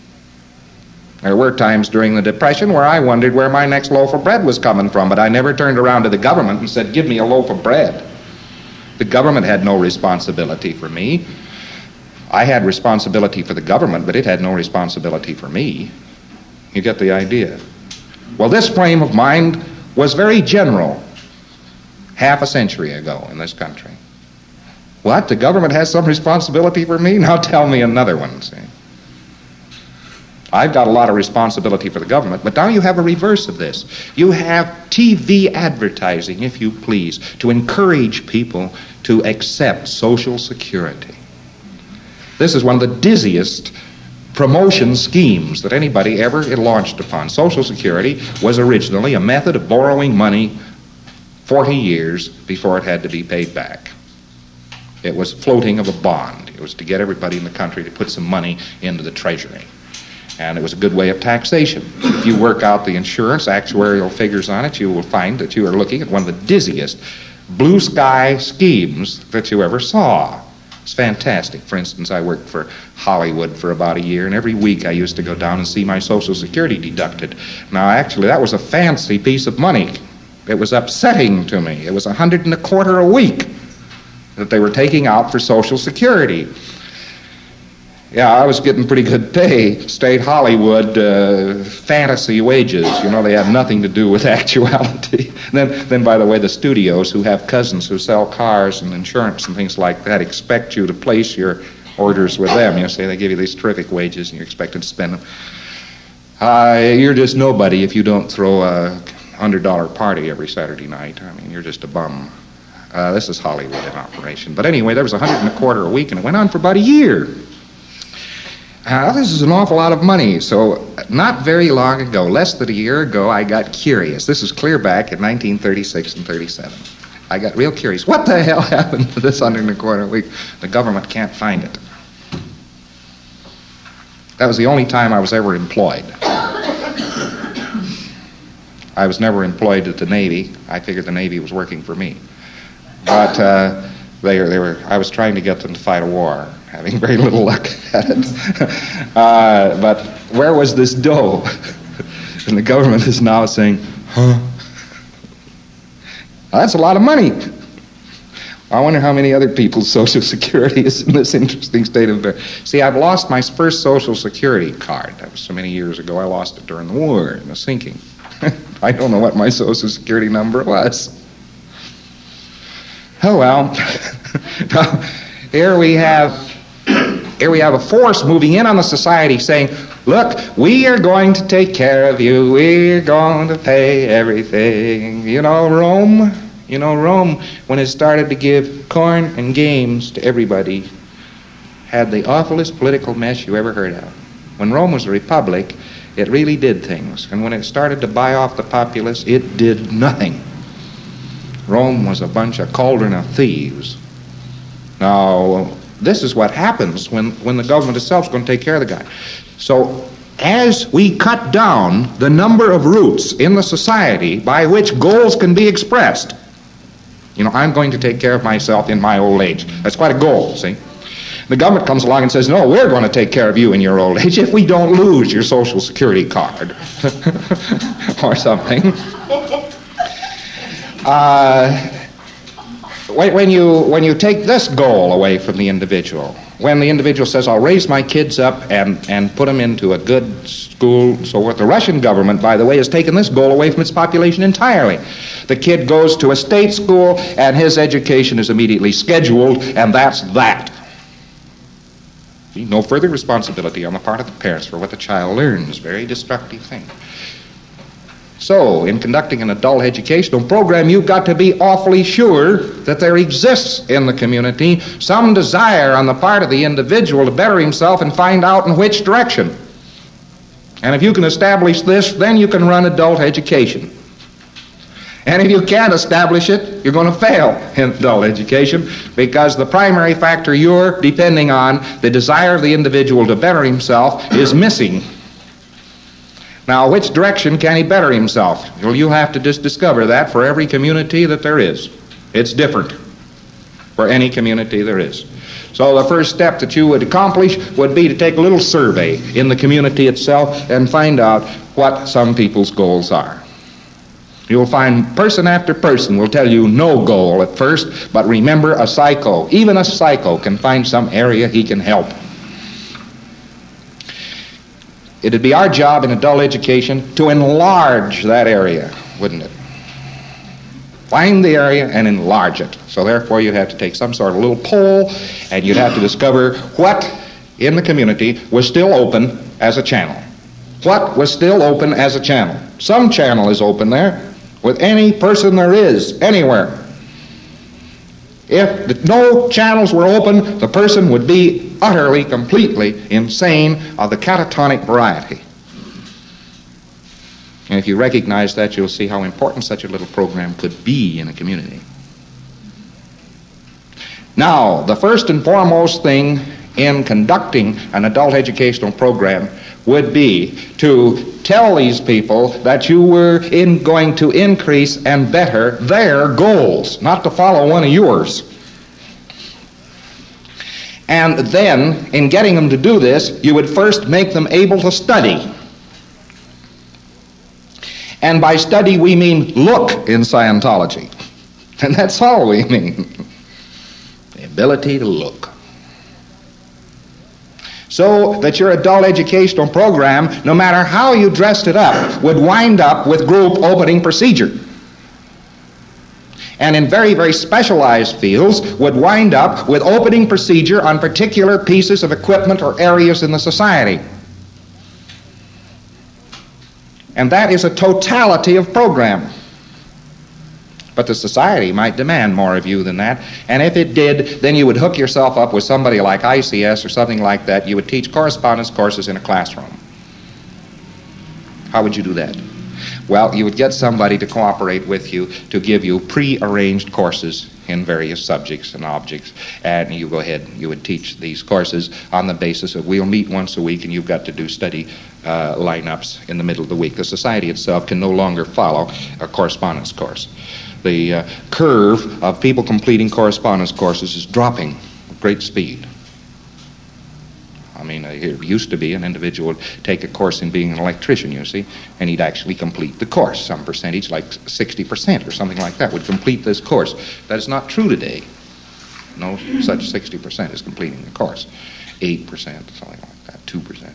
There were times during the Depression where I wondered where my next loaf of bread was coming from, but I never turned around to the government and said, give me a loaf of bread. The government had no responsibility for me. I had responsibility for the government, but it had no responsibility for me. You get the idea? Well, this frame of mind was very general half a century ago in this country. What? The government has some responsibility for me? Now tell me another one, see? I've got a lot of responsibility for the government, but now you have a reverse of this. You have TV advertising, if you please, to encourage people to accept Social Security. This is one of the dizziest promotion schemes that anybody ever launched upon. Social Security was originally a method of borrowing money 40 years before it had to be paid back. It was floating of a bond. It was to get everybody in the country to put some money into the Treasury. And it was a good way of taxation. If you work out the insurance actuarial figures on it, you will find that you are looking at one of the dizziest blue sky schemes that you ever saw. It's fantastic. For instance, I worked for Hollywood for about a year, and every week I used to go down and see my Social Security deducted. Now, actually, that was a fancy piece of money. It was upsetting to me. It was $125 a week that they were taking out for Social Security. Yeah, I was getting pretty good pay. State Hollywood fantasy wages. You know, they had nothing to do with actuality. Then, by the way, the studios who have cousins who sell cars and insurance and things like that expect you to place your orders with them. You see, they give you these terrific wages and you're expected to spend them. You're just nobody if you don't throw a $100 party every Saturday night. I mean, you're just a bum. This is Hollywood in operation. But anyway, there was $125 a week, and it went on for about a year. This is an awful lot of money. So not very long ago, less than a year ago, I got curious. This is clear back in 1936 and 37. I got real curious. What the hell happened to this $125 a week? The government can't find it. That was the only time I was ever employed. I was never employed at the Navy. I figured the Navy was working for me. But I was trying to get them to fight a war, having very little luck at it. But where was this dough? And the government is now saying, huh? Well, that's a lot of money. I wonder how many other people's Social Security is in this interesting state of affairs. See, I've lost my first Social Security card. That was so many years ago. I lost it during the war in the sinking. I don't know what my Social Security number was. Oh, well. Now, here we have a force moving in on the society saying, look, we are going to take care of you. We're going to pay everything. You know Rome, when it started to give corn and games to everybody, had the awfulest political mess you ever heard of. When Rome was a republic, it really did things. And when it started to buy off the populace, it did nothing. Rome was a bunch of cauldron of thieves. Now, this is what happens when the government itself is going to take care of the guy. So, as we cut down the number of routes in the society by which goals can be expressed, I'm going to take care of myself in my old age. That's quite a goal, see? The government comes along and says, no, we're going to take care of you in your old age if we don't lose your Social Security card or something. When you take this goal away from the individual, when the individual says, I'll raise my kids up and put them into a good school, so what the Russian government, by the way, has taken this goal away from its population entirely. The kid goes to a state school and his education is immediately scheduled, and that's that. No further responsibility on the part of the parents for what the child learns. Very destructive thing. So, in conducting an adult educational program, you've got to be awfully sure that there exists in the community some desire on the part of the individual to better himself and find out in which direction. And if you can establish this, then you can run adult education. And if you can't establish it, you're going to fail in adult education, because the primary factor you're depending on, the desire of the individual to better himself, is missing. Now, which direction can he better himself? Well, you have to just discover that for every community that there is. It's different for any community there is. So the first step that you would accomplish would be to take a little survey in the community itself and find out what some people's goals are. You'll find person after person will tell you no goal at first, but remember, a psycho, even a psycho, can find some area he can help. It'd be our job in adult education to enlarge that area, wouldn't it? Find the area and enlarge it. So therefore you have to take some sort of little poll, and you'd have to discover what in the community was still open as a channel. What was still open as a channel? Some channel is open there with any person there is, anywhere. If no channels were open, the person would be utterly, completely insane of the catatonic variety. And if you recognize that, you'll see how important such a little program could be in a community. Now, the first and foremost thing in conducting an adult educational program would be to tell these people that you were going to increase and better their goals, not to follow one of yours. And then, in getting them to do this, you would first make them able to study. And by study we mean look in Scientology. And that's all we mean. The ability to look. So that your adult educational program, no matter how you dressed it up, would wind up with group opening procedure. And in very, very specialized fields, would wind up with opening procedure on particular pieces of equipment or areas in the society. And that is a totality of program. But the society might demand more of you than that. And if it did, then you would hook yourself up with somebody like ICS or something like that. You would teach correspondence courses in a classroom. How would you do that? Well, you would get somebody to cooperate with you to give you pre-arranged courses in various subjects and objects. And you go ahead, you would teach these courses on the basis of we'll meet once a week and you've got to do study lineups in the middle of the week. The society itself can no longer follow a correspondence course. The curve of people completing correspondence courses is dropping at great speed. I mean, it used to be an individual would take a course in being an electrician, you see, and he'd actually complete the course. Some percentage, like 60% or something like that, would complete this course. That is not true today. No such 60% is completing the course. 8%, something like that, 2%.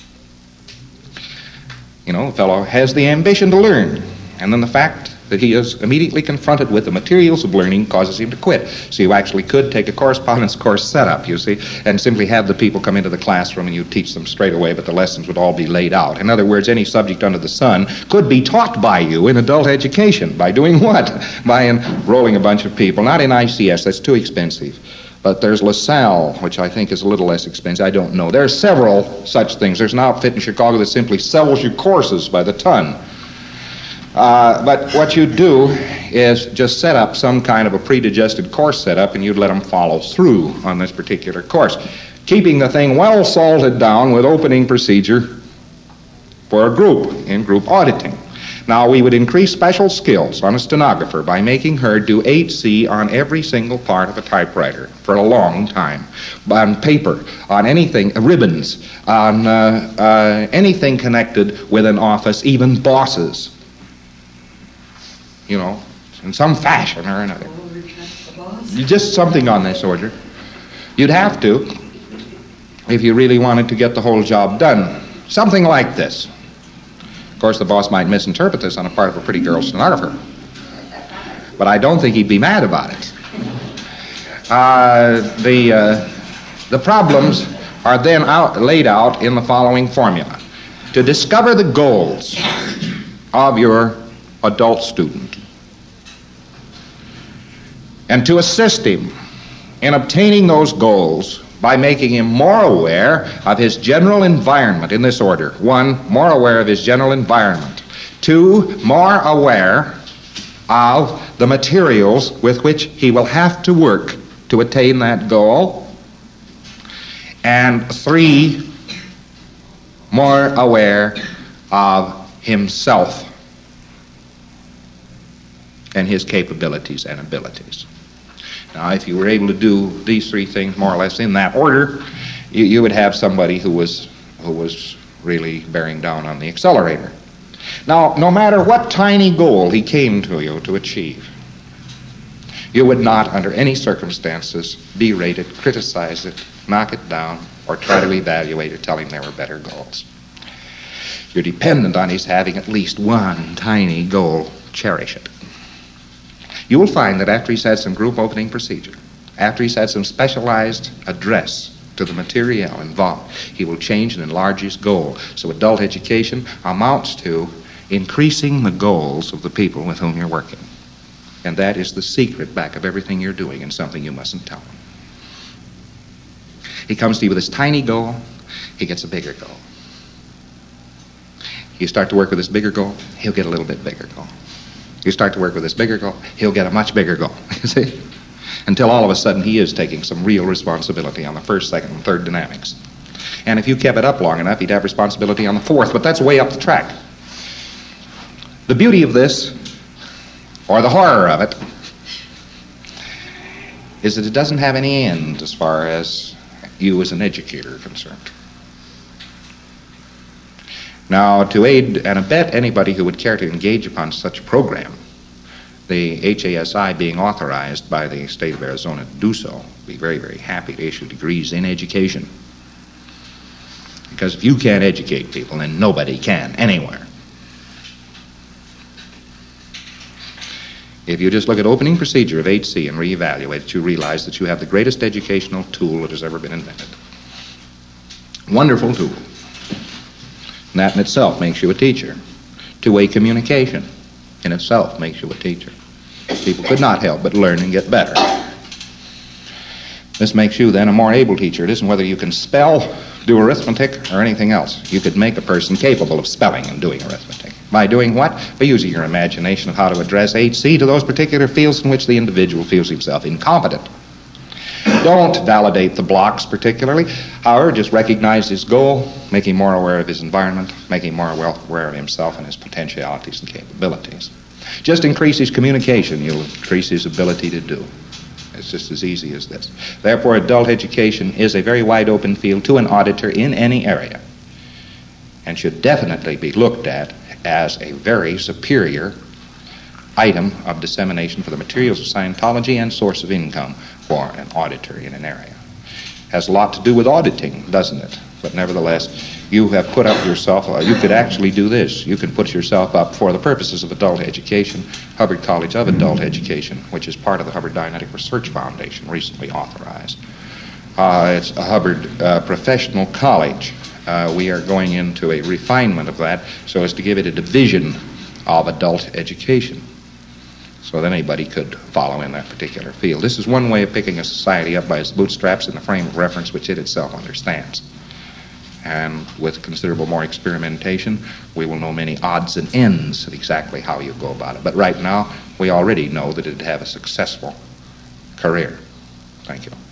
You know, the fellow has the ambition to learn, and then the fact that he is immediately confronted with the materials of learning causes him to quit. So you actually could take a correspondence course setup, you see, and simply have the people come into the classroom and you teach them straight away, but the lessons would all be laid out. In other words, any subject under the sun could be taught by you in adult education. By doing what? By enrolling a bunch of people. Not in ICS, that's too expensive. But there's LaSalle, which I think is a little less expensive. I don't know. There are several such things. There's an outfit in Chicago that simply sells you courses by the ton. But what you do is just set up some kind of a pre-digested course setup, and you'd let them follow through on this particular course, keeping the thing well salted down with opening procedure for a group in group auditing. Now, we would increase special skills on a stenographer by making her do 8C on every single part of a typewriter for a long time, on paper, on anything, ribbons, on anything connected with an office, even bosses. You know, in some fashion or another. Just something on this order. You'd have to, if you really wanted to get the whole job done. Something like this. Of course, the boss might misinterpret this on the part of a pretty girl stenographer. But I don't think he'd be mad about it. The problems are then laid out in the following formula. To discover the goals of your adult student and to assist him in obtaining those goals by making him more aware of his general environment in this order. 1, more aware of his general environment. 2, more aware of the materials with which he will have to work to attain that goal. And 3, more aware of himself and his capabilities and abilities. Now, if you were able to do these 3 things more or less in that order, you would have somebody who was really bearing down on the accelerator. Now, no matter what tiny goal he came to you to achieve, you would not, under any circumstances, berate it, criticize it, knock it down, or try to evaluate or tell him there were better goals. You're dependent on his having at least one tiny goal. Cherish it. You will find that after he's had some group opening procedure, after he's had some specialized address to the material involved, he will change and enlarge his goal. So adult education amounts to increasing the goals of the people with whom you're working. And that is the secret back of everything you're doing, and something you mustn't tell him. He comes to you with this tiny goal, he gets a bigger goal. You start to work with this bigger goal, he'll get a little bit bigger goal. You start to work with this bigger goal, he'll get a much bigger goal. You see? Until all of a sudden he is taking some real responsibility on the first, second, and third dynamics. And if you kept it up long enough, he'd have responsibility on the fourth, but that's way up the track. The beauty of this, or the horror of it, is that it doesn't have any end as far as you as an educator are concerned. Now, to aid and abet anybody who would care to engage upon such a program, the HASI being authorized by the state of Arizona to do so, would be very, very happy to issue degrees in education. Because if you can't educate people, then nobody can anywhere. If you just look at opening procedure of HC and reevaluate it, you realize that you have the greatest educational tool that has ever been invented. Wonderful tool. And that in itself makes you a teacher. Two-way communication in itself makes you a teacher. People could not help but learn and get better. This makes you then a more able teacher. It isn't whether you can spell, do arithmetic, or anything else. You could make a person capable of spelling and doing arithmetic. By doing what? By using your imagination of how to address HC to those particular fields in which the individual feels himself incompetent. Don't validate the blocks particularly. However, just recognize his goal, make him more aware of his environment, make him more aware of himself and his potentialities and capabilities. Just increase his communication, you'll increase his ability to do. It's just as easy as this. Therefore, adult education is a very wide open field to an auditor in any area, and should definitely be looked at as a very superior item of dissemination for the materials of Scientology and source of income for an auditor in an area. Has a lot to do with auditing, doesn't it? But nevertheless, you have put up yourself, you could actually do this. You can put yourself up for the purposes of adult education, Hubbard College of Adult Education, which is part of the Hubbard Dianetic Research Foundation, recently authorized. It's a Hubbard Professional College. We are going into a refinement of that so as to give it a division of adult education, so that anybody could follow in that particular field. This is one way of picking a society up by its bootstraps in the frame of reference which it itself understands. And with considerable more experimentation, we will know many odds and ends of exactly how you go about it. But right now, we already know that it'd have a successful career. Thank you.